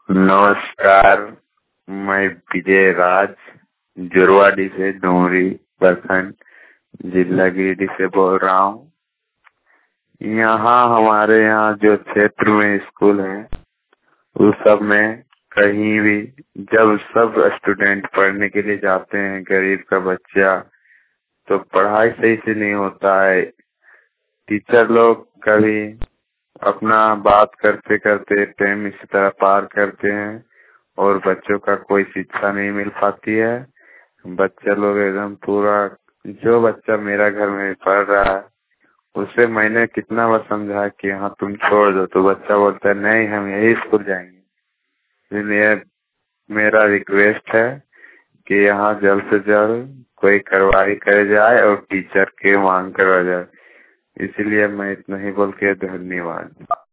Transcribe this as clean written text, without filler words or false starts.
नमस्कार, मैं विजय राज जोरवाडी से डोंगरी प्रखंड जिला गिरिडीह से बोल रहा हूँ। यहाँ हमारे यहाँ जो क्षेत्र में स्कूल है उस सब में कहीं भी जब सब स्टूडेंट पढ़ने के लिए जाते हैं, गरीब का बच्चा, तो पढ़ाई सही से नहीं होता है। टीचर लोग कभी अपना बात करते करते टाइम इसी तरह पार करते हैं और बच्चों का कोई शिक्षा नहीं मिल पाती है। बच्चा लोग एकदम पूरा, जो बच्चा मेरा घर में पढ़ रहा है उसे मैंने कितना बार समझा कि हाँ तुम छोड़ दो, तो बच्चा बोलता है नहीं हम यही स्कूल जाएंगे। इसलिए मेरा रिक्वेस्ट है कि यहाँ जल्द से जल्द कोई कार्रवाई करे जाए और टीचर की मांग करा जाए। इसलिए मैं इतना ही बोल के धन्यवाद।